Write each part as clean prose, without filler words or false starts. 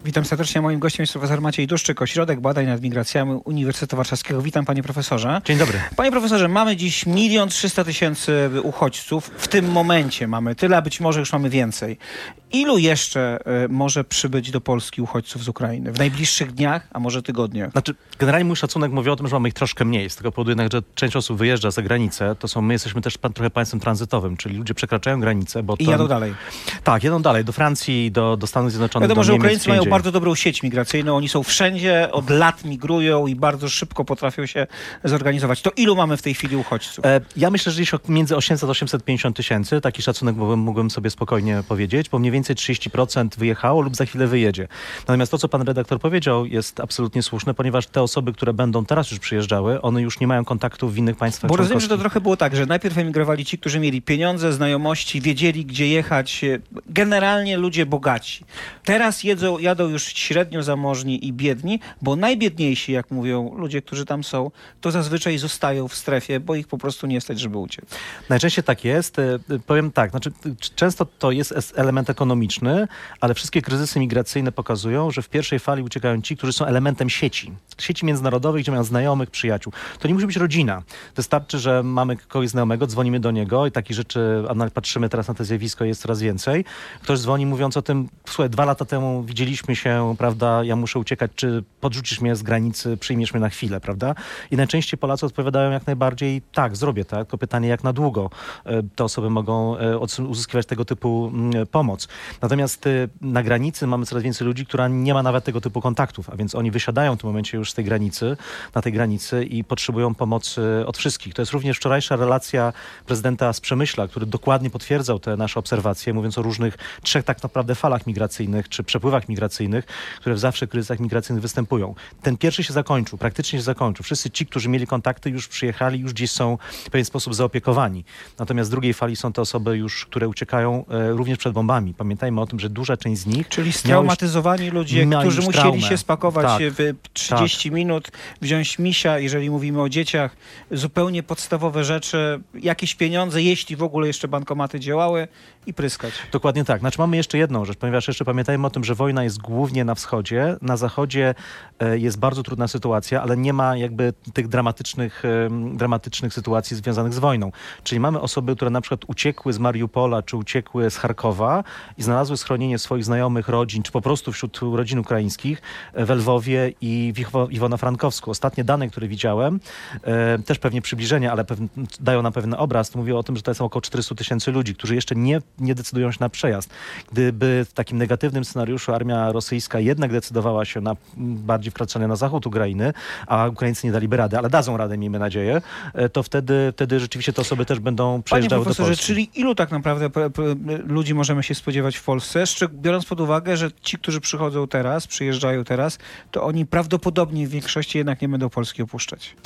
Witam serdecznie. Moim gościem jest profesor Maciej Duszczyk, Ośrodek Badań nad Migracjami Uniwersytetu Warszawskiego. Witam, panie profesorze. Dzień dobry. Panie profesorze, mamy dziś 1 300 000 uchodźców. W tym momencie mamy tyle, a być może już mamy więcej. Ilu jeszcze może przybyć do Polski uchodźców z Ukrainy? W najbliższych dniach, a może tygodniach? Znaczy, generalnie mój szacunek mówi o tym, że mamy ich troszkę mniej. Z tego powodu jednak, że część osób wyjeżdża za granicę. My jesteśmy też trochę państwem tranzytowym, czyli ludzie przekraczają granicę, bo I jadą dalej. Tak, jadą dalej. Do Francji, do Stanów Zjednoczonych, Wiadomo, do że Niemiec, Ukraińcy mają indziej. bardzo dobrą sieć migracyjną. Oni są wszędzie, od lat migrują i bardzo szybko potrafią się zorganizować. To ilu mamy w tej chwili uchodźców? Ja myślę, że gdzieś między 800 a 850 tysięcy. Taki szacunek mógłbym sobie spokojnie powiedzieć, bo mniej więcej 30% wyjechało lub za chwilę wyjedzie. Natomiast to, co pan redaktor powiedział, jest absolutnie słuszne, ponieważ te osoby, które będą teraz już przyjeżdżały, one już nie mają kontaktów w innych państwach Bo rozumiem, że to członkowskich. trochę było tak, że najpierw emigrowali ci, którzy mieli pieniądze, znajomości, wiedzieli, gdzie jechać. Generalnie ludzie bogaci. Teraz jadą już średnio zamożni i biedni, bo najbiedniejsi, jak mówią ludzie, którzy tam są, to zazwyczaj zostają w strefie, bo ich po prostu nie stać, żeby uciec. Najczęściej tak jest. Powiem tak, znaczy często to jest element ekonomiczny, ale wszystkie kryzysy migracyjne pokazują, że w pierwszej fali uciekają ci, którzy są elementem sieci międzynarodowej, gdzie mają znajomych, przyjaciół. To nie musi być rodzina. Wystarczy, że mamy kogoś znajomego, dzwonimy do niego i takich rzeczy, patrzymy teraz na to zjawisko, jest coraz więcej. Ktoś dzwoni mówiąc o tym, słuchaj, 2 lata temu widzieliśmy się, prawda, ja muszę uciekać, czy podrzucisz mnie z granicy, przyjmiesz mnie na chwilę, prawda? I najczęściej Polacy odpowiadają jak najbardziej tak, zrobię, tak? Tylko pytanie, jak na długo te osoby mogą uzyskiwać tego typu pomoc. Natomiast na granicy mamy coraz więcej ludzi, która nie ma nawet tego typu kontaktów, a więc oni wysiadają w tym momencie już z tej granicy, na tej granicy i potrzebują pomocy od wszystkich. To jest również wczorajsza relacja prezydenta z Przemyśla, który dokładnie potwierdzał te nasze obserwacje, mówiąc o różnych 3 tak naprawdę falach migracyjnych, czy przepływach migracyjnych, które zawsze w kryzysach migracyjnych występują. Ten pierwszy się zakończył, praktycznie się zakończył. Wszyscy ci, którzy mieli kontakty, już przyjechali, już gdzieś są w pewien sposób zaopiekowani. Natomiast w drugiej fali są te osoby już, które uciekają również przed bombami. Pamiętajmy o tym, że duża część z nich... Czyli straumatyzowani ludzie, którzy musieli się spakować tak, w 30 minut, wziąć misia, jeżeli mówimy o dzieciach, zupełnie podstawowe rzeczy, jakieś pieniądze, jeśli w ogóle jeszcze bankomaty działały i pryskać. Dokładnie tak. Znaczy mamy jeszcze jedną rzecz, ponieważ jeszcze pamiętajmy o tym, że wojna jest głównie na wschodzie. Na zachodzie jest bardzo trudna sytuacja, ale nie ma jakby tych dramatycznych sytuacji związanych z wojną. Czyli mamy osoby, które na przykład uciekły z Mariupola, czy uciekły z Charkowa i znalazły schronienie swoich znajomych, rodzin, czy po prostu wśród rodzin ukraińskich w Lwowie i w Iwano-Frankowsku. Ostatnie dane, które widziałem, też pewnie przybliżenia, ale dają nam pewien obraz, to mówią o tym, że to jest około 400 000 ludzi, którzy jeszcze nie decydują się na przejazd. Gdyby w takim negatywnym scenariuszu armia rosyjska jednak decydowała się na bardziej wkraczanie na zachód Ukrainy, a Ukraińcy nie daliby rady, ale dadzą radę, miejmy nadzieję, to wtedy rzeczywiście te osoby też będą przejeżdżały do Polski. Czyli ilu tak naprawdę ludzi możemy się spodziewać w Polsce? Biorąc pod uwagę, że ci, którzy przyjeżdżają teraz, to oni prawdopodobnie w większości jednak nie będą Polski opuszczać.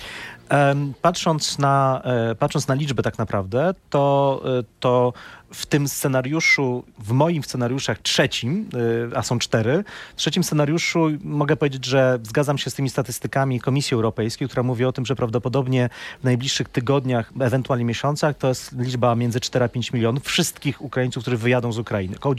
Patrząc na liczbę tak naprawdę, to w tym scenariuszu, w moim scenariuszach trzecim, a są 4, w trzecim scenariuszu mogę powiedzieć, że zgadzam się z tymi statystykami Komisji Europejskiej, która mówi o tym, że prawdopodobnie w najbliższych tygodniach, ewentualnie miesiącach, to jest liczba między 4 a 5 milionów wszystkich Ukraińców, którzy wyjadą z Ukrainy. Około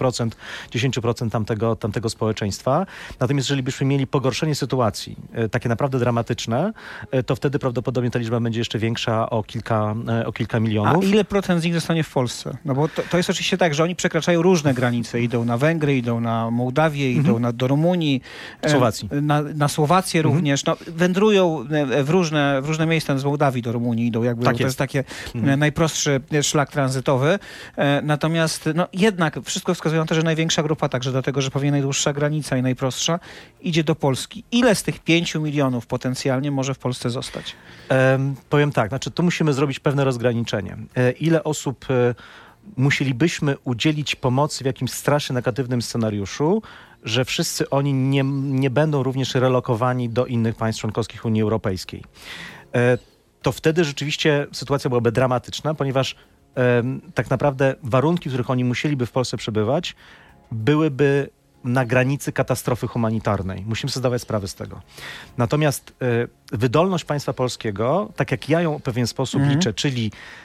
10% tamtego społeczeństwa. Natomiast jeżeli byśmy mieli pogorszenie sytuacji, takie naprawdę dramatyczne, to wtedy prawdopodobnie ta liczba będzie jeszcze większa o kilka milionów. A ile procent z nich zostanie w Polsce? No bo to jest oczywiście tak, że oni przekraczają różne granice. Idą na Węgry, idą na Mołdawię, idą do Rumunii. Słowacji. Na Słowację również. No, wędrują w różne miejsca z Mołdawii do Rumunii idą. Jakby, tak to jest taki najprostszy szlak tranzytowy. Natomiast jednak wszystko wskazuje na to, że największa grupa, także dlatego, że pewnie najdłuższa granica i najprostsza, idzie do Polski. Ile z tych 5 milionów potencjalnie może w Polsce zostać? Powiem tak, znaczy tu musimy zrobić pewne rozgraniczenie. Ile osób musielibyśmy udzielić pomocy w jakimś strasznie negatywnym scenariuszu, że wszyscy oni nie będą również relokowani do innych państw członkowskich Unii Europejskiej. To wtedy rzeczywiście sytuacja byłaby dramatyczna, ponieważ tak naprawdę warunki, w których oni musieliby w Polsce przebywać, byłyby na granicy katastrofy humanitarnej. Musimy sobie zdawać sprawę z tego. Natomiast wydolność państwa polskiego, tak jak ja ją w pewien sposób liczę, czyli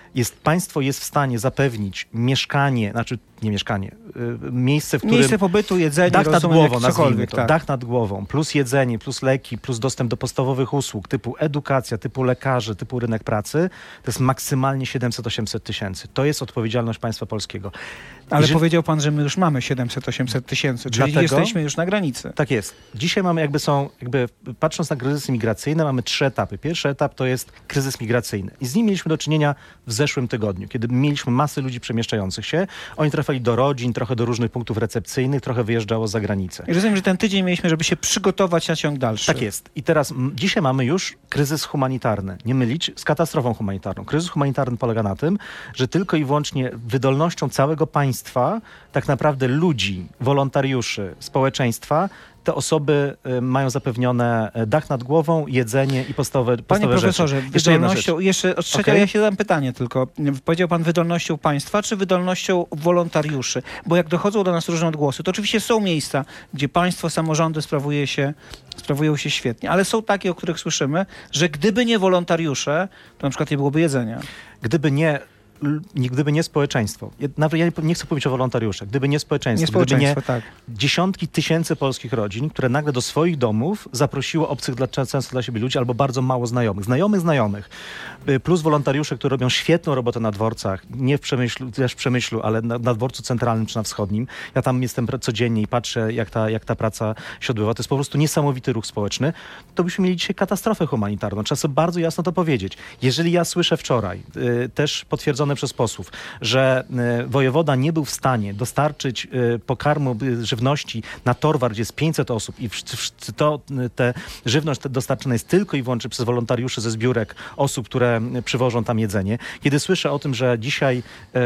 Państwo jest w stanie zapewnić mieszkanie, znaczy nie mieszkanie, miejsce, w którym... Miejsce pobytu, jedzenie, dach nad rozumiem, głową, jak nazwijmy cokolwiek, to. tak. Dach nad głową, plus jedzenie, plus leki, plus dostęp do podstawowych usług typu edukacja, typu lekarzy, typu rynek pracy, to jest maksymalnie 700-800 tysięcy. To jest odpowiedzialność państwa polskiego. Ale Jeżeli- powiedział pan, że my już mamy 700-800 tysięcy, czyli Dlatego- jesteśmy już na granicy. Tak jest. Dzisiaj mamy patrząc na kryzysy migracyjne, mamy 3 etapy. Pierwszy etap to jest kryzys migracyjny. I z nim mieliśmy do czynienia w zeszłym tygodniu, kiedy mieliśmy masę ludzi przemieszczających się. Oni trafili do rodzin, trochę do różnych punktów recepcyjnych, trochę wyjeżdżało za granicę. I rozumiem, że ten tydzień mieliśmy, żeby się przygotować na ciąg dalszy. Tak jest. I teraz dzisiaj mamy już kryzys humanitarny. Nie mylić z katastrofą humanitarną. Kryzys humanitarny polega na tym, że tylko i wyłącznie wydolnością całego państwa, tak naprawdę ludzi, wolontariuszy, społeczeństwa, te osoby mają zapewnione dach nad głową, jedzenie i podstawowe Panie profesorze, rzeczy. Jeszcze jedna rzecz. jeszcze od trzeciego Okej. ja się dam pytanie tylko. Powiedział pan wydolnością państwa, czy wydolnością wolontariuszy? Bo jak dochodzą do nas różne odgłosy, to oczywiście są miejsca, gdzie państwo, samorządy sprawują się świetnie, ale są takie, o których słyszymy, że gdyby nie wolontariusze, to na przykład nie byłoby jedzenia. Gdyby nie społeczeństwo, nawet ja nie chcę powiedzieć o wolontariuszach, gdyby nie społeczeństwo, Nie społeczeństwo, tak. dziesiątki tysięcy polskich rodzin, które nagle do swoich domów zaprosiło obcych często dla siebie ludzi albo bardzo mało znajomych, plus wolontariusze, którzy robią świetną robotę na dworcach, nie w Przemyślu, też w Przemyślu, ale na dworcu centralnym czy na wschodnim. Ja tam jestem codziennie i patrzę, jak ta praca się odbywa. To jest po prostu niesamowity ruch społeczny. To byśmy mieli dzisiaj katastrofę humanitarną. Trzeba sobie bardzo jasno to powiedzieć. Jeżeli ja słyszę wczoraj, też potwierdzone przez posłów, że wojewoda nie był w stanie dostarczyć pokarmu, żywności na Torwar, gdzie jest 500 osób i te żywność dostarczana jest tylko i wyłącznie przez wolontariuszy ze zbiórek osób, które przywożą tam jedzenie. Kiedy słyszę o tym, że dzisiaj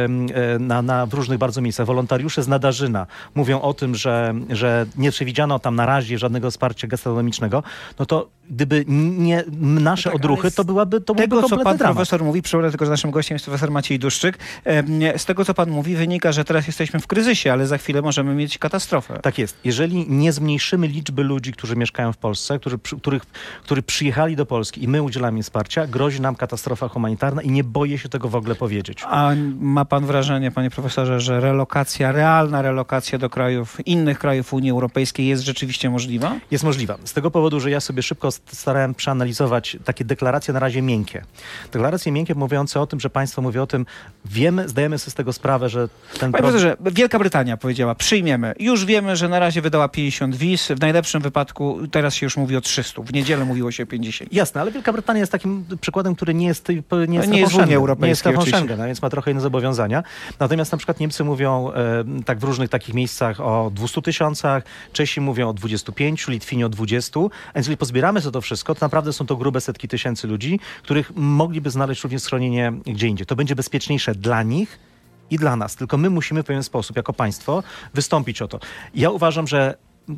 w różnych bardzo miejscach wolontariusze z Nadarzyna mówią o tym, że nie przewidziano tam na razie żadnego wsparcia gastronomicznego, no to gdyby nie nasze odruchy, to byłby Tego, co kompletny pan dramat. profesor mówi, przypomnę tylko, że naszym gościem jest profesor Maciej Duszczyk. Z tego, co pan mówi, wynika, że teraz jesteśmy w kryzysie, ale za chwilę możemy mieć katastrofę. Tak jest. Jeżeli nie zmniejszymy liczby ludzi, którzy mieszkają w Polsce, którzy przyjechali do Polski i my udzielamy im wsparcia, grozi nam katastrofa humanitarna i nie boję się tego w ogóle powiedzieć. A ma pan wrażenie, panie profesorze, że realna relokacja do innych krajów Unii Europejskiej jest rzeczywiście możliwa? Jest możliwa. Z tego powodu, że ja sobie szybko starałem przeanalizować takie deklaracje na razie miękkie. Deklaracje miękkie mówiące o tym, że państwo mówi o tym, zdajemy sobie z tego sprawę, że ten Panie profesorze, Wielka Brytania powiedziała, przyjmiemy. Już wiemy, że na razie wydała 50 wiz. W najlepszym wypadku teraz się już mówi o 300. W niedzielę mówiło się o 50. Jasne, ale Wielka Brytania jest takim przykładem, który nie jest w Unii Europejskiej, Europejskiej nie jest strefą oczywiście. Schengen, a więc ma trochę inne zobowiązania. Natomiast na przykład Niemcy mówią tak w różnych takich miejscach o 200 tysiącach, Czesi mówią o 25, Litwini o 20. A więc jeżeli pozbieramy to wszystko, to naprawdę są to grube setki tysięcy ludzi, których mogliby znaleźć również schronienie gdzie indziej. To będzie bezpieczniejsze dla nich i dla nas. Tylko my musimy w pewien sposób, jako państwo, wystąpić o to. Ja uważam, że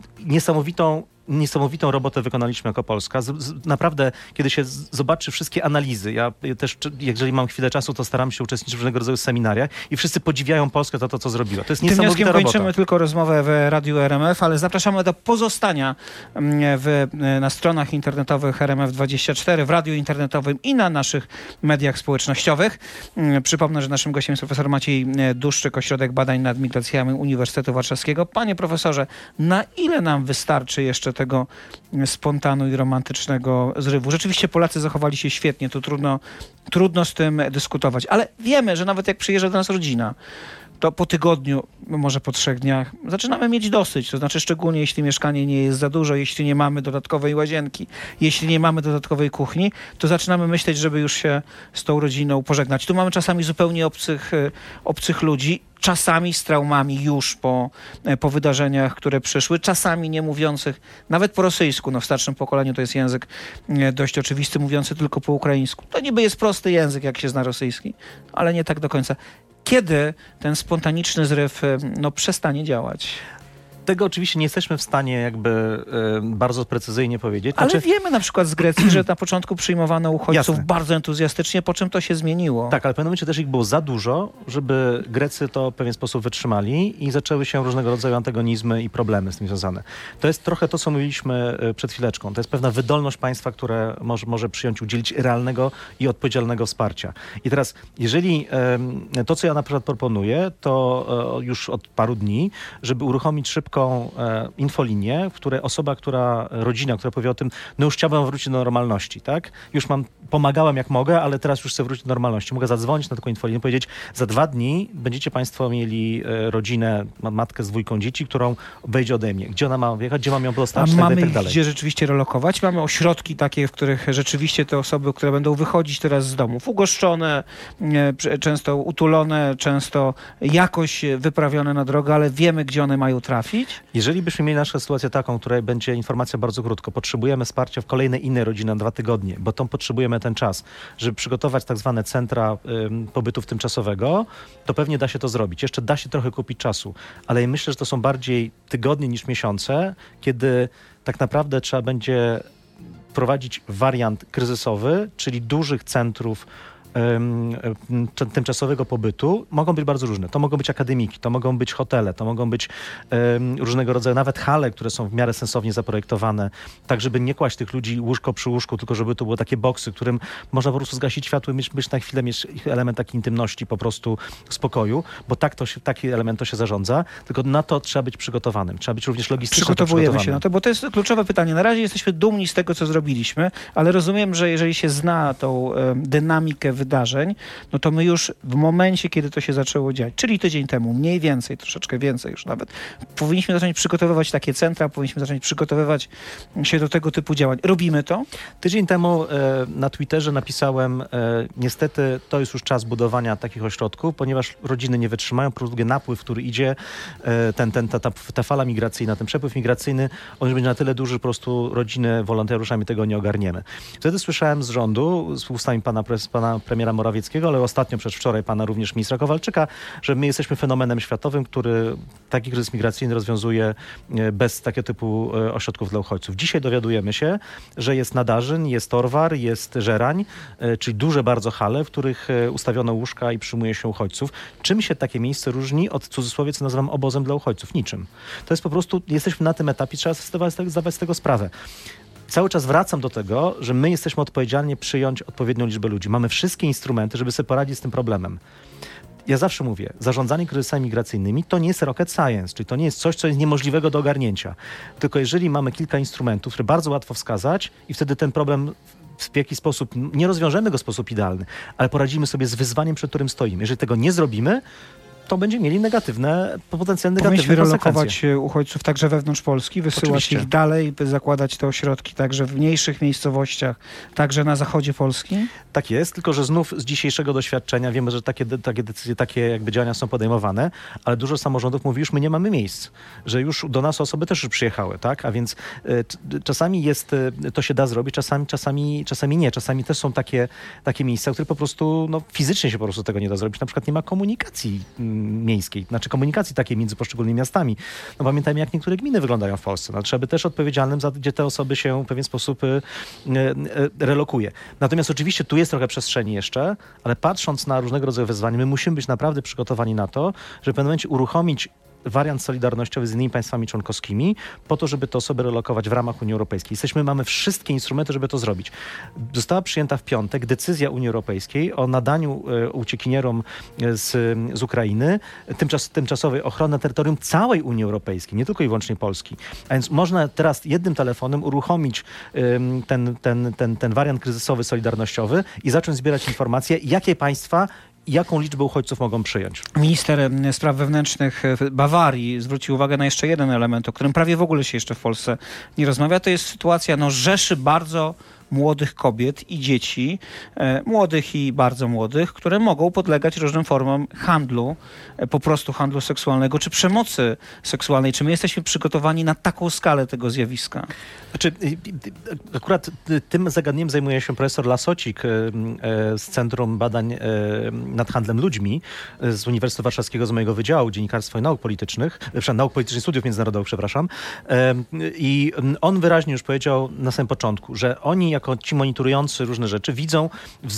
niesamowitą robotę wykonaliśmy jako Polska. Naprawdę, kiedy się zobaczy wszystkie analizy, ja też, jeżeli mam chwilę czasu, to staram się uczestniczyć w różnego rodzaju seminariach i wszyscy podziwiają Polskę za to, co zrobiła. To jest Tym niesamowita wnioskiem robota. kończymy tylko rozmowę w Radiu RMF, ale zapraszamy do pozostania na stronach internetowych RMF24, w radiu internetowym i na naszych mediach społecznościowych. Przypomnę, że naszym gościem jest profesor Maciej Duszczyk, Ośrodek Badań nad Migracjami Uniwersytetu Warszawskiego. Panie profesorze, na ile nam wystarczy jeszcze tego spontanu i romantycznego zrywu? Rzeczywiście Polacy zachowali się świetnie, to trudno z tym dyskutować, ale wiemy, że nawet jak przyjeżdża do nas rodzina, to po tygodniu, może po 3 dniach, zaczynamy mieć dosyć. To znaczy szczególnie jeśli mieszkanie nie jest za dużo, jeśli nie mamy dodatkowej łazienki, jeśli nie mamy dodatkowej kuchni, to zaczynamy myśleć, żeby już się z tą rodziną pożegnać. Tu mamy czasami zupełnie obcych ludzi, czasami z traumami już po wydarzeniach, które przyszły, czasami nie mówiących nawet po rosyjsku. No w starszym pokoleniu to jest język dość oczywisty, mówiący tylko po ukraińsku. To niby jest prosty język, jak się zna rosyjski, ale nie tak do końca. Kiedy ten spontaniczny zryw przestanie działać? Tego oczywiście nie jesteśmy w stanie jakby bardzo precyzyjnie powiedzieć. Ale wiemy na przykład z Grecji, że na początku przyjmowano uchodźców Jasne. bardzo entuzjastycznie, po czym to się zmieniło. Tak, ale w pewnym momencie też ich było za dużo, żeby Grecy to w pewien sposób wytrzymali i zaczęły się różnego rodzaju antagonizmy i problemy z tym związane. To jest trochę to, co mówiliśmy przed chwileczką. To jest pewna wydolność państwa, które może przyjąć, udzielić realnego i odpowiedzialnego wsparcia. I teraz, jeżeli to, co ja na przykład proponuję, to już od paru dni, żeby uruchomić szybką infolinię, w której rodzina, która powie o tym, no już chciałbym wrócić do normalności, tak? Już pomagałem jak mogę, ale teraz już chcę wrócić do normalności. Mogę zadzwonić na taką infolinię i powiedzieć, za 2 dni będziecie państwo mieli rodzinę, matkę z 2 dzieci, którą obejdzie ode mnie. Gdzie ona ma wjechać, gdzie mam ją dostać, A mamy tak ich dalej. gdzie rzeczywiście relokować? Mamy ośrodki takie, w których rzeczywiście te osoby, które będą wychodzić teraz z domów, ugoszczone, często utulone, często jakoś wyprawione na drogę, ale wiemy, gdzie one mają trafić? Jeżeli byśmy mieli naszą sytuację taką, której będzie informacja bardzo krótko, potrzebujemy wsparcia w kolejnej innej rodzinie na 2 tygodnie, bo tą potrzebujemy ten czas, żeby przygotować tak zwane centra pobytu tymczasowego, to pewnie da się to zrobić. Jeszcze da się trochę kupić czasu, ale myślę, że to są bardziej tygodnie niż miesiące, kiedy tak naprawdę trzeba będzie prowadzić wariant kryzysowy, czyli dużych centrów tymczasowego pobytu. Mogą być bardzo różne. To mogą być akademiki, to mogą być hotele, to mogą być różnego rodzaju, nawet hale, które są w miarę sensownie zaprojektowane, tak żeby nie kłaść tych ludzi łóżko przy łóżku, tylko żeby to były takie boksy, którym można po prostu zgasić światło i być na chwilę, mieć element takiej intymności, po prostu spokoju, bo taki element to się zarządza, tylko na to trzeba być przygotowanym. Trzeba być również logistycznie Przygotowujemy się na to, bo to jest kluczowe pytanie. Na razie jesteśmy dumni z tego, co zrobiliśmy, ale rozumiem, że jeżeli się zna tą dynamikę wydarzeń, no to my już w momencie, kiedy to się zaczęło dziać, czyli tydzień temu, mniej więcej, troszeczkę więcej już nawet, powinniśmy zacząć przygotowywać takie centra, powinniśmy zacząć przygotowywać się do tego typu działań. Robimy to? Tydzień temu na Twitterze napisałem, niestety to jest już czas budowania takich ośrodków, ponieważ rodziny nie wytrzymają, po drugie napływ, który idzie, ta fala migracyjna, ten przepływ migracyjny, on już będzie na tyle duży, że po prostu rodziny, wolontariuszami tego nie ogarniemy. Wtedy słyszałem z rządu, z ustami pana premiera Morawieckiego, ale ostatnio przedwczoraj pana również ministra Kowalczyka, że my jesteśmy fenomenem światowym, który taki kryzys migracyjny rozwiązuje bez takiego typu ośrodków dla uchodźców. Dzisiaj dowiadujemy się, że jest Nadarzyn, jest Torwar, jest Żerań, czyli duże bardzo hale, w których ustawiono łóżka i przyjmuje się uchodźców. Czym się takie miejsce różni od, w cudzysłowie, co nazywam obozem dla uchodźców? Niczym. To jest po prostu, jesteśmy na tym etapie, trzeba zdawać z tego sprawę. Cały czas wracam do tego, że my jesteśmy odpowiedzialni przyjąć odpowiednią liczbę ludzi. Mamy wszystkie instrumenty, żeby sobie poradzić z tym problemem. Ja zawsze mówię, zarządzanie kryzysami migracyjnymi to nie jest rocket science, czyli to nie jest coś, co jest niemożliwego do ogarnięcia. Tylko jeżeli mamy kilka instrumentów, które bardzo łatwo wskazać i wtedy ten problem w jakiś sposób, nie rozwiążemy go w sposób idealny, ale poradzimy sobie z wyzwaniem, przed którym stoimy. Jeżeli tego nie zrobimy, to będziemy mieli potencjalnie negatywne Powinniśmy konsekwencje. relokować uchodźców także wewnątrz Polski, wysyłać Oczywiście. ich dalej, by zakładać te ośrodki także w mniejszych miejscowościach, także na zachodzie Polski? Tak jest, tylko że znów z dzisiejszego doświadczenia wiemy, że takie decyzje, takie jakby działania są podejmowane, ale dużo samorządów mówi, już my nie mamy miejsc, że już do nas osoby też już przyjechały, tak? A więc czasami to się da zrobić, czasami nie. Czasami też są takie miejsca, które po prostu fizycznie się po prostu tego nie da zrobić. Na przykład nie ma komunikacji miejskiej, znaczy komunikacji takiej między poszczególnymi miastami. Pamiętajmy, jak niektóre gminy wyglądają w Polsce. Trzeba by też odpowiedzialnym za gdzie te osoby się w pewien sposób relokuje. Natomiast oczywiście tu jest trochę przestrzeni jeszcze, ale patrząc na różnego rodzaju wyzwania, my musimy być naprawdę przygotowani na to, żeby w pewnym momencie uruchomić wariant solidarnościowy z innymi państwami członkowskimi po to, żeby te osoby relokować w ramach Unii Europejskiej. Mamy wszystkie instrumenty, żeby to zrobić. Została przyjęta w piątek decyzja Unii Europejskiej o nadaniu uciekinierom z Ukrainy tymczasowej ochrony na terytorium całej Unii Europejskiej, nie tylko i wyłącznie Polski. A więc można teraz jednym telefonem uruchomić ten wariant kryzysowy, solidarnościowy i zacząć zbierać informacje, jakie państwa jaką liczbę uchodźców mogą przyjąć. Minister Spraw Wewnętrznych Bawarii zwrócił uwagę na jeszcze jeden element, o którym prawie w ogóle się jeszcze w Polsce nie rozmawia. To jest sytuacja rzeszy bardzo młodych kobiet i dzieci, młodych i bardzo młodych, które mogą podlegać różnym formom handlu, po prostu handlu seksualnego czy przemocy seksualnej. Czy my jesteśmy przygotowani na taką skalę tego zjawiska? Znaczy, akurat tym zagadnieniem zajmuje się profesor Lasocik z Centrum Badań nad Handlem Ludźmi z Uniwersytetu Warszawskiego, z mojego Wydziału Dziennikarstwa i Nauk Politycznych, Nauk Politycznych Studiów Międzynarodowych, przepraszam. I on wyraźnie już powiedział na samym początku, że oni jako ci monitorujący różne rzeczy widzą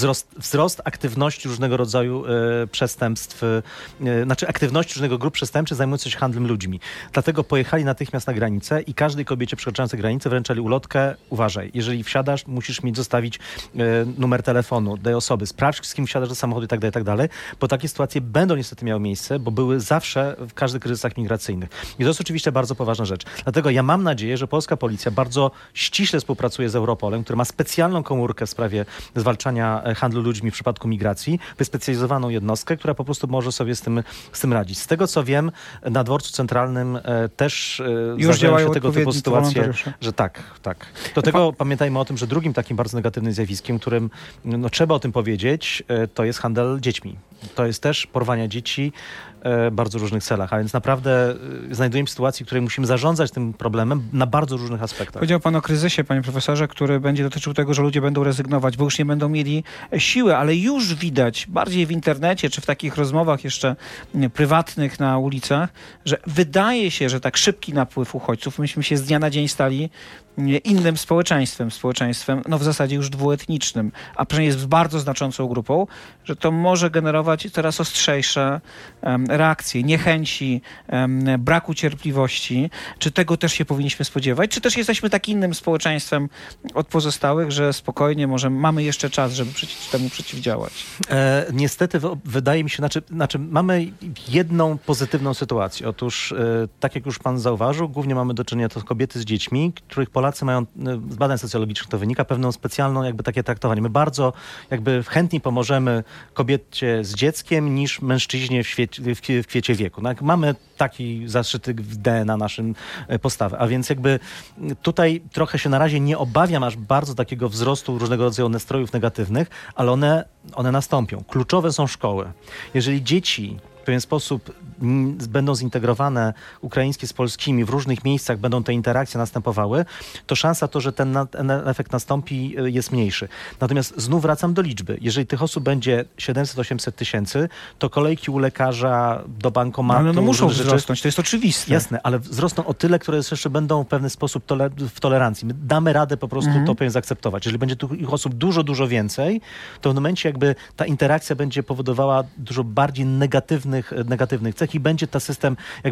wzrost aktywności różnego rodzaju przestępstw, znaczy aktywności różnego grup przestępczych zajmujących się handlem ludźmi. Dlatego pojechali natychmiast na granicę i każdej kobiecie przekraczającej granicę wręczali ulotkę: uważaj, jeżeli wsiadasz, musisz mi zostawić numer telefonu tej osoby, sprawdź, z kim wsiadasz do samochodu i tak dalej, bo takie sytuacje będą niestety miały miejsce, bo były zawsze w każdych kryzysach migracyjnych. I to jest oczywiście bardzo poważna rzecz. Dlatego ja mam nadzieję, że polska policja bardzo ściśle współpracuje z Europolem, który ma specjalną komórkę w sprawie zwalczania handlu ludźmi w przypadku migracji, wyspecjalizowaną jednostkę, która po prostu może sobie z tym radzić. Z tego co wiem, na dworcu centralnym też już działają się tego typu sytuacje, że tak. Do tego pamiętajmy o tym, że drugim takim bardzo negatywnym zjawiskiem, którym trzeba o tym powiedzieć, to jest handel dziećmi. To jest też porwania dzieci w bardzo różnych celach, a więc naprawdę znajdujemy się w sytuacji, w której musimy zarządzać tym problemem na bardzo różnych aspektach. Powiedział pan o kryzysie, panie profesorze, który będzie dotyczył tego, że ludzie będą rezygnować, bo już nie będą mieli siły, ale już widać, bardziej w internecie, czy w takich rozmowach jeszcze prywatnych na ulicach, że wydaje się, że tak szybki napływ uchodźców, myśmy się z dnia na dzień stali innym społeczeństwem w zasadzie już dwuetnicznym, a przynajmniej z bardzo znaczącą grupą, że to może generować coraz ostrzejsze reakcje, niechęci, braku cierpliwości. Czy tego też się powinniśmy spodziewać? Czy też jesteśmy tak innym społeczeństwem od pozostałych, że spokojnie może mamy jeszcze czas, żeby temu przeciwdziałać? Niestety wydaje mi się, mamy jedną pozytywną sytuację. Otóż, tak jak już pan zauważył, głównie mamy do czynienia to kobiety z dziećmi, których Polacy mają, z badań socjologicznych to wynika, pewną specjalną takie traktowanie. My bardzo chętniej pomożemy kobiecie z dzieckiem niż mężczyźnie w kwiecie wieku. Mamy taki zaszyty w DNA naszym postawę. A więc tutaj trochę się na razie nie obawiam aż bardzo takiego wzrostu różnego rodzaju nastrojów negatywnych, ale one nastąpią. Kluczowe są szkoły. Jeżeli dzieci w pewien sposób będą zintegrowane ukraińskie z polskimi, w różnych miejscach będą te interakcje następowały, to szansa to, że ten efekt nastąpi, jest mniejszy. Natomiast znów wracam do liczby. Jeżeli tych osób będzie 700-800 tysięcy, to kolejki u lekarza, do bankomatu... Ale muszą wzrosnąć, to jest oczywiste. Jasne, ale wzrosną o tyle, które jeszcze będą w pewien sposób w tolerancji. My damy radę po prostu to pewnie zaakceptować. Jeżeli będzie tych osób dużo więcej, to w momencie ta interakcja będzie powodowała dużo bardziej negatywnych cech i będzie ta system,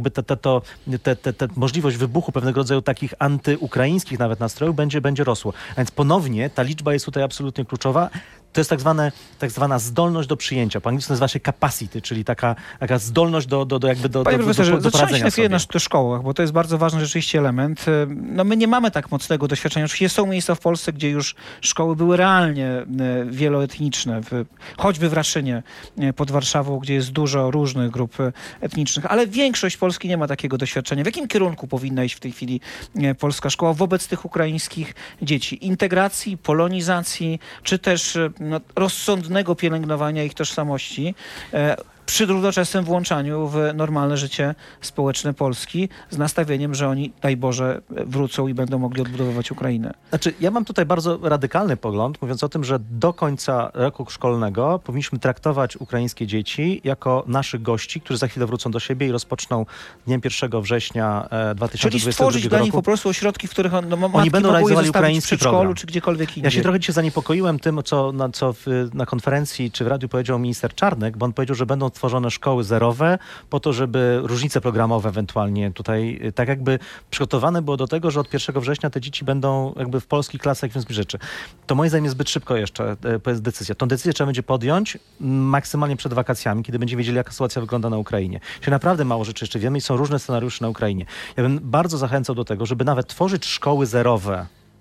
ta możliwość wybuchu pewnego rodzaju takich antyukraińskich nawet nastrojów będzie rosło. A więc ponownie ta liczba jest tutaj absolutnie kluczowa. To jest tak zwana zdolność do przyjęcia. Po angielsku nazywa się capacity, czyli taka zdolność do Panie profesorze, poradzenia na chwilę sobie. na szkołach, bo to jest bardzo ważny rzeczywiście element. My nie mamy tak mocnego doświadczenia. Oczywiście są miejsca w Polsce, gdzie już szkoły były realnie wieloetniczne, choćby w Raszynie pod Warszawą, gdzie jest dużo różnych grup etnicznych, ale większość Polski nie ma takiego doświadczenia. W jakim kierunku powinna iść w tej chwili polska szkoła wobec tych ukraińskich dzieci? Integracji, polonizacji, czy też rozsądnego pielęgnowania ich tożsamości przy równoczesnym włączaniu w normalne życie społeczne Polski z nastawieniem, że oni, daj Boże, wrócą i będą mogli odbudowywać Ukrainę. Ja mam tutaj bardzo radykalny pogląd, mówiąc o tym, że do końca roku szkolnego powinniśmy traktować ukraińskie dzieci jako naszych gości, którzy za chwilę wrócą do siebie i rozpoczną dniem 1 września 2022 Czyli stworzyć roku. dla nich po prostu ośrodki, w których oni będą realizowali ukraiński w przedszkolu program. czy gdziekolwiek indziej. Ja się trochę dzisiaj zaniepokoiłem tym, co na konferencji czy w radiu powiedział minister Czarnek, bo on powiedział, że będą tworzone szkoły zerowe po to, żeby różnice programowe ewentualnie tutaj przygotowane było do tego, że od 1 września te dzieci będą w polskich klasach i rzeczy. To moim zdaniem jest zbyt szybko jeszcze jest decyzja. Tą decyzję trzeba będzie podjąć maksymalnie przed wakacjami, kiedy będziemy wiedzieli, jaka sytuacja wygląda na Ukrainie. Się naprawdę mało rzeczy jeszcze wiemy i są różne scenariusze na Ukrainie. Ja bym bardzo zachęcał do tego, żeby nawet tworzyć szkoły zerowe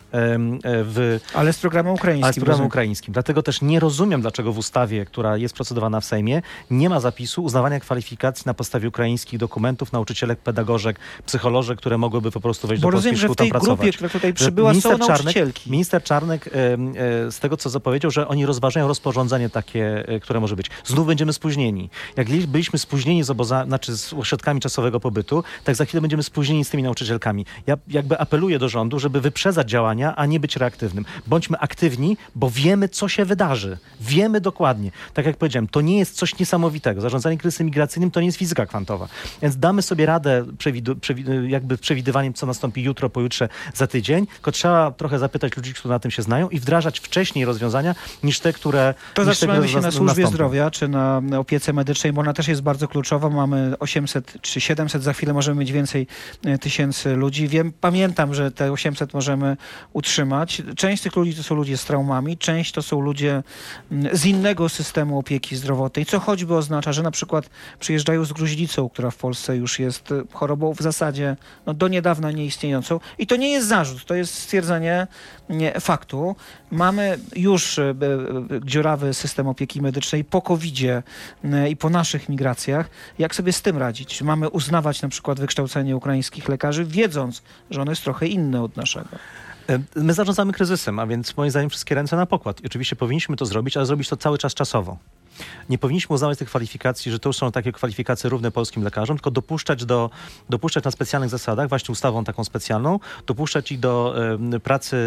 Ale z programem ukraińskim. Ale z programem rozumiem. ukraińskim. Dlatego też nie rozumiem, dlaczego w ustawie, która jest procedowana w Sejmie, nie ma zapisu uznawania kwalifikacji na podstawie ukraińskich dokumentów nauczycielek, pedagogzek, psycholożek, które mogłyby po prostu wejść Bo do rozumiem, polskich że szkół w tej tam grupie, pracować. która tutaj przybyła, są nauczycielki. Minister Czarnek z tego, co zapowiedział, że oni rozważają rozporządzenie takie, które może być. Znów będziemy spóźnieni. Jak byliśmy spóźnieni z ośrodkami czasowego pobytu, tak za chwilę będziemy spóźnieni z tymi nauczycielkami. Ja jakby apeluję do rządu, żeby wyprzedzać działania, a nie być reaktywnym. Bądźmy aktywni, bo wiemy, co się wydarzy. Wiemy dokładnie. Tak jak powiedziałem, to nie jest coś niesamowitego. Zarządzanie kryzysem migracyjnym to nie jest fizyka kwantowa. Więc damy sobie radę jakby przewidywaniem, co nastąpi jutro, pojutrze, za tydzień, tylko trzeba trochę zapytać ludzi, którzy na tym się znają i wdrażać wcześniej rozwiązania niż te, które To zatrzymamy się na służbie nastąpią. zdrowia, czy na opiece medycznej, bo ona też jest bardzo kluczowa. Mamy 800 czy 700, za chwilę możemy mieć więcej tysięcy ludzi. Pamiętam, że te 800 możemy utrzymać. Część z tych ludzi to są ludzie z traumami, część to są ludzie z innego systemu opieki zdrowotnej, co choćby oznacza, że na przykład przyjeżdżają z gruźlicą, która w Polsce już jest chorobą w zasadzie do niedawna nieistniejącą. I to nie jest zarzut, to jest stwierdzenie faktu. Mamy już dziurawy system opieki medycznej po COVID-zie i po naszych migracjach. Jak sobie z tym radzić? Mamy uznawać na przykład wykształcenie ukraińskich lekarzy, wiedząc, że ono jest trochę inne od naszego. My zarządzamy kryzysem, a więc moim zdaniem wszystkie ręce na pokład. I oczywiście powinniśmy to zrobić, ale zrobić to cały czas czasowo. Nie powinniśmy uznawać tych kwalifikacji, że to już są takie kwalifikacje równe polskim lekarzom, tylko dopuszczać na specjalnych zasadach, właśnie ustawą taką specjalną, dopuszczać ich do pracy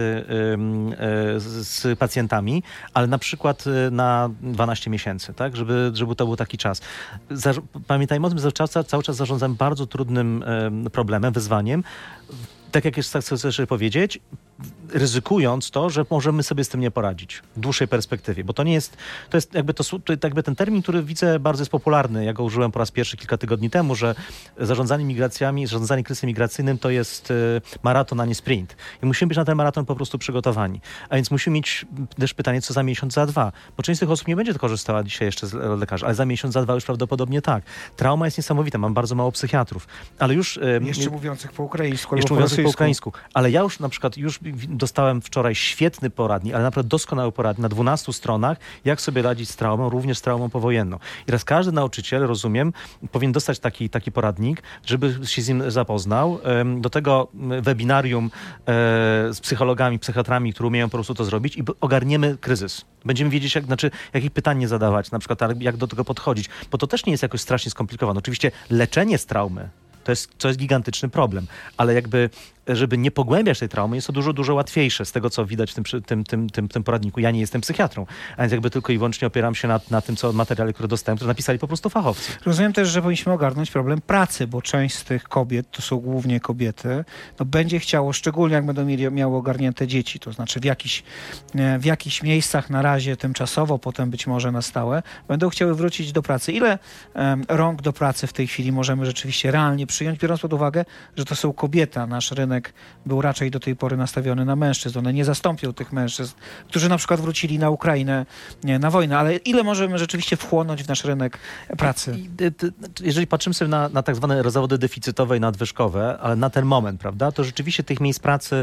z pacjentami, ale na przykład na 12 miesięcy, tak? Żeby to był taki czas. Pamiętajmy o tym, że cały czas zarządzamy bardzo trudnym problemem, wyzwaniem. Tak jak jest, chcę powiedzieć, ryzykując to, że możemy sobie z tym nie poradzić w dłuższej perspektywie, bo to jest jakby ten termin, który widzę bardzo jest popularny. Ja go użyłem po raz pierwszy kilka tygodni temu, że zarządzanie migracjami, zarządzanie kryzysem migracyjnym to jest maraton, a nie sprint. I musimy być na ten maraton po prostu przygotowani. A więc musimy mieć też pytanie, co za miesiąc, za dwa. Bo część z tych osób nie będzie korzystała dzisiaj jeszcze z lekarzy, ale za miesiąc, za dwa już prawdopodobnie tak. Trauma jest niesamowita, mam bardzo mało psychiatrów. Ale już... Jeszcze mówiących po ukraińsku Jeszcze mówiących po ukraińsku. Ale ja już na przykład dostałem wczoraj świetny poradnik, ale naprawdę doskonały poradnik na 12 stronach, jak sobie radzić z traumą, również z traumą powojenną. I teraz każdy nauczyciel, rozumiem, powinien dostać taki poradnik, żeby się z nim zapoznał. Do tego webinarium z psychologami, psychiatrami, którzy umieją po prostu to zrobić i ogarniemy kryzys. Będziemy wiedzieć, jakich pytań nie zadawać, na przykład jak do tego podchodzić, bo to też nie jest jakoś strasznie skomplikowane. Oczywiście leczenie z traumy to jest gigantyczny problem, ale żeby nie pogłębiać tej traumy, jest to dużo, dużo łatwiejsze z tego, co widać w tym poradniku. Ja nie jestem psychiatrą, a więc tylko i wyłącznie opieram się na tym, co materiale, które dostałem, które napisali po prostu fachowcy. Rozumiem też, że powinniśmy ogarnąć problem pracy, bo część z tych kobiet, to są głównie kobiety, będzie chciało, szczególnie jak będą miały ogarnięte dzieci, to znaczy w jakichś miejscach na razie tymczasowo, potem być może na stałe, będą chciały wrócić do pracy. Ile rąk do pracy w tej chwili możemy rzeczywiście realnie przyjąć, biorąc pod uwagę, że to są kobiety, a nasz rynek był raczej do tej pory nastawiony na mężczyzn. One nie zastąpią tych mężczyzn, którzy na przykład wrócili na Ukrainę, na wojnę, ale ile możemy rzeczywiście wchłonąć w nasz rynek pracy? Jeżeli patrzymy sobie na tak zwane zawody deficytowe i nadwyżkowe, ale na ten moment, prawda, to rzeczywiście tych miejsc pracy,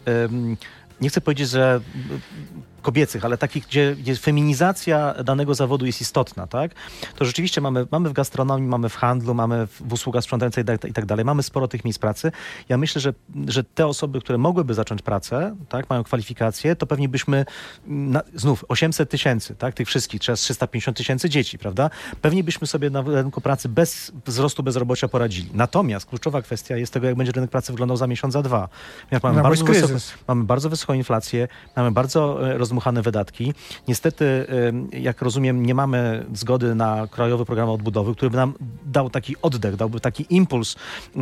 nie chcę powiedzieć, że kobiecych, ale takich, gdzie feminizacja danego zawodu jest istotna, tak? To rzeczywiście mamy w gastronomii, mamy w handlu, mamy w usługach sprzątających i tak dalej. Mamy sporo tych miejsc pracy. Ja myślę, że te osoby, które mogłyby zacząć pracę, tak, mają kwalifikacje, to pewnie byśmy znów 800 tysięcy, tak, tych wszystkich, teraz 350 tysięcy dzieci, prawda? Pewnie byśmy sobie na rynku pracy bez wzrostu bezrobocia poradzili. Natomiast kluczowa kwestia jest tego, jak będzie rynek pracy wyglądał za miesiąc, za dwa. Jak mamy bardzo wysoką inflację, mamy bardzo rozmuchane wydatki. Niestety, jak rozumiem, nie mamy zgody na Krajowy Program Odbudowy, który by nam dał taki oddech, dałby taki impuls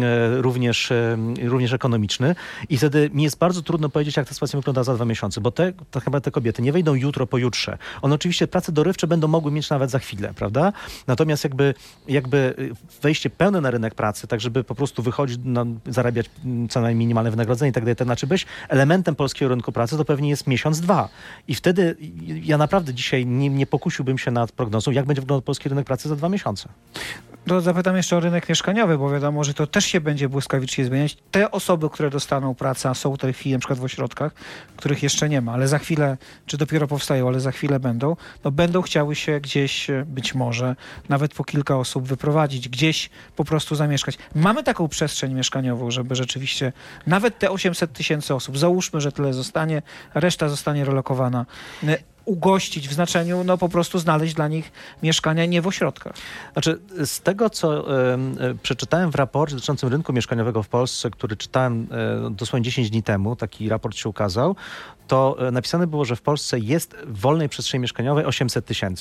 również ekonomiczny. I wtedy mi jest bardzo trudno powiedzieć, jak ta sytuacja wygląda za 2 miesiące, bo tak naprawdę te kobiety nie wejdą jutro, pojutrze. One oczywiście prace dorywcze będą mogły mieć nawet za chwilę, prawda? Natomiast jakby wejście pełne na rynek pracy, tak żeby po prostu wychodzić, zarabiać co najmniej minimalne wynagrodzenie i tak dalej, to znaczy być elementem polskiego rynku pracy, to pewnie jest miesiąc, dwa. I wtedy ja naprawdę dzisiaj nie pokusiłbym się nad prognozą, jak będzie wyglądał polski rynek pracy za 2 miesiące. To zapytam jeszcze o rynek mieszkaniowy, bo wiadomo, że to też się będzie błyskawicznie zmieniać. Te osoby, które dostaną pracę, a są w tej chwili na przykład w ośrodkach, których jeszcze nie ma, ale za chwilę, czy dopiero powstają, ale za chwilę będą, no będą chciały się gdzieś, być może nawet po kilka osób wyprowadzić, gdzieś po prostu zamieszkać. Mamy taką przestrzeń mieszkaniową, żeby rzeczywiście nawet te 800 000 osób, załóżmy, że tyle zostanie, reszta zostanie relokowana, ugościć w znaczeniu, no po prostu znaleźć dla nich mieszkania nie w ośrodkach. Znaczy, z tego, co przeczytałem w raporcie dotyczącym rynku mieszkaniowego w Polsce, który czytałem dosłownie 10 dni temu, taki raport się ukazał, to napisane było, że w Polsce jest w wolnej przestrzeni mieszkaniowej 800 000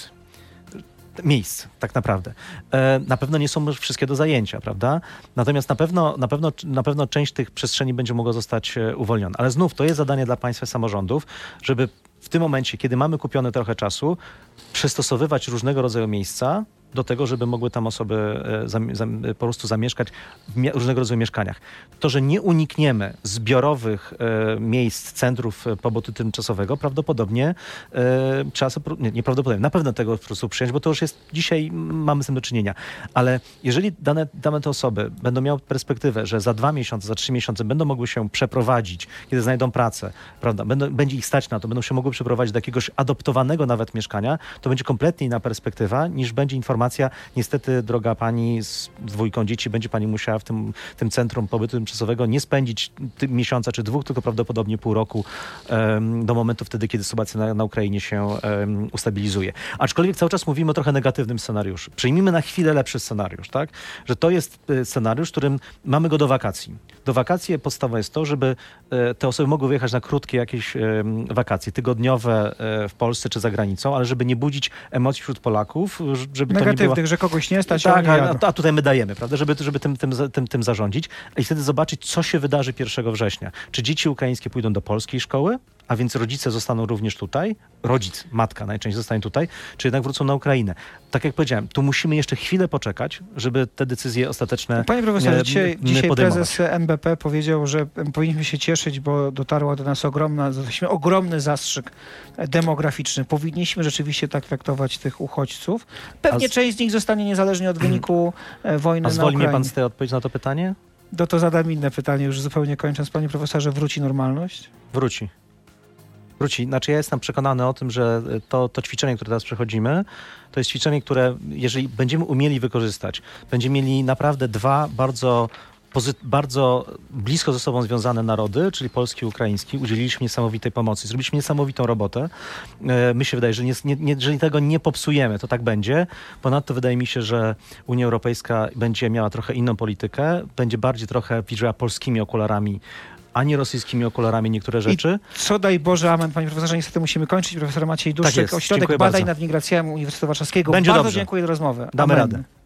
miejsc, tak naprawdę. Na pewno nie są wszystkie do zajęcia, prawda? Natomiast na pewno część tych przestrzeni będzie mogła zostać uwolniona. Ale znów to jest zadanie dla państwa i samorządów, żeby w tym momencie, kiedy mamy kupione trochę czasu, przystosowywać różnego rodzaju miejsca do tego, żeby mogły tam osoby po prostu zamieszkać w różnego rodzaju mieszkaniach. To, że nie unikniemy zbiorowych miejsc, centrów pobytu tymczasowego, prawdopodobnie trzeba sobie, nieprawdopodobnie, na pewno tego po prostu przyjąć, bo to już jest, dzisiaj mamy z tym do czynienia. Ale jeżeli dane te osoby będą miały perspektywę, że za 2 miesiące, za 3 miesiące będą mogły się przeprowadzić, kiedy znajdą pracę, prawda, będzie ich stać na to, będą się mogły przeprowadzić do jakiegoś adoptowanego nawet mieszkania, to będzie kompletnie inna perspektywa, niż będzie informacja, niestety, droga pani z 2 dzieci, będzie pani musiała w tym centrum pobytu tymczasowego nie spędzić miesiąca czy 2, tylko prawdopodobnie pół roku do momentu wtedy, kiedy sytuacja na Ukrainie się ustabilizuje. Aczkolwiek cały czas mówimy o trochę negatywnym scenariuszu. Przyjmijmy na chwilę lepszy scenariusz, tak? Że to jest scenariusz, w którym mamy go do wakacji. Do wakacji podstawa jest to, żeby te osoby mogły wyjechać na krótkie jakieś wakacje, tygodniowe w Polsce czy za granicą, ale żeby nie budzić emocji wśród Polaków, żeby to nie było... że kogoś nie stać, tak, a a tutaj my dajemy, prawda, żeby tym zarządzić i wtedy zobaczyć, co się wydarzy 1 września. Czy dzieci ukraińskie pójdą do polskiej szkoły, a więc rodzice zostaną również tutaj, rodzic, matka najczęściej zostanie tutaj, czy jednak wrócą na Ukrainę. Tak jak powiedziałem, tu musimy jeszcze chwilę poczekać, żeby te decyzje ostateczne Panie profesorze, dzisiaj podejmować. prezes NBP powiedział, że powinniśmy się cieszyć, bo dotarła do nas ogromny zastrzyk demograficzny. Powinniśmy rzeczywiście tak traktować tych uchodźców. Pewnie część z nich zostanie niezależnie od wyniku wojny na Ukrainie. Zwolni mnie pan z tej odpowiedzi na to pytanie? To zadam inne pytanie, już zupełnie kończąc. Panie profesorze, wróci normalność? Wróci. Znaczy ja jestem przekonany o tym, że to ćwiczenie, które teraz przechodzimy, to jest ćwiczenie, które jeżeli będziemy umieli wykorzystać, będziemy mieli naprawdę 2 bardzo blisko ze sobą związane narody, czyli polski i ukraiński, udzieliliśmy niesamowitej pomocy, zrobiliśmy niesamowitą robotę. Mi się wydaje, że jeżeli tego nie popsujemy, to tak będzie. Ponadto wydaje mi się, że Unia Europejska będzie miała trochę inną politykę, będzie bardziej trochę widziała polskimi okularami, a nie rosyjskimi okularami niektóre rzeczy. I co daj Boże, amen, panie profesorze, niestety musimy kończyć. Profesor Maciej Duszczyk, Tak jest. Ośrodek Dziękuję Badań bardzo. nad Migracjami Uniwersytetu Warszawskiego. Będzie bardzo dobrze. dziękuję za rozmowę. Damy Amen. radę.